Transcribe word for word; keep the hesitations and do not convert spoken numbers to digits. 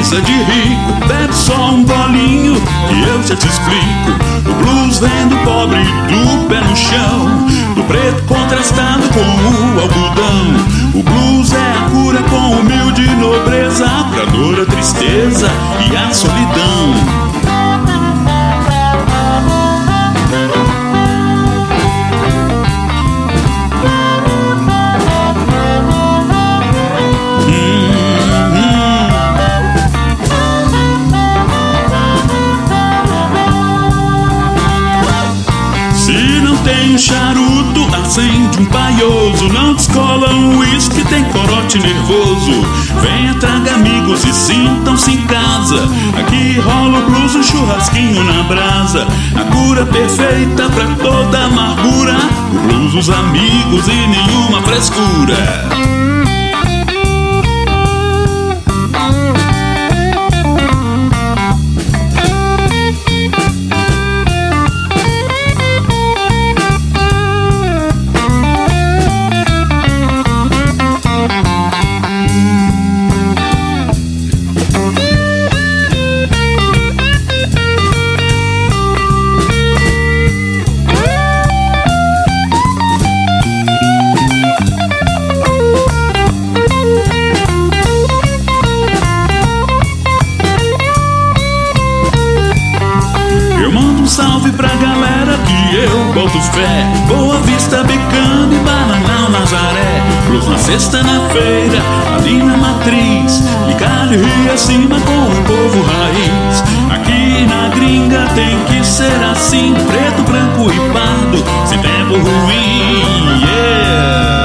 coisa de rico, bebe só um golinho e eu já te explico. O blues vem do pobre do pé no chão, do preto contrastado com o algodão. O blues é a cura com humilde nobreza pra dor, a tristeza e a solidão. Tem um charuto, acende um paioso, não descola um uísque, tem corote nervoso. Venha, traga amigos e sintam-se em casa. Aqui rola o blues, um churrasquinho na brasa. A cura perfeita pra toda amargura. O blues, os amigos e nenhuma frescura. Salve pra galera que eu boto fé. Boa Vista, Became, Bananal, Nazaré. Blues na sexta, na feira, ali na matriz. E Cali, Rio acima com o povo raiz. Aqui na gringa tem que ser assim, preto, branco e pardo, sem tempo ruim, yeah.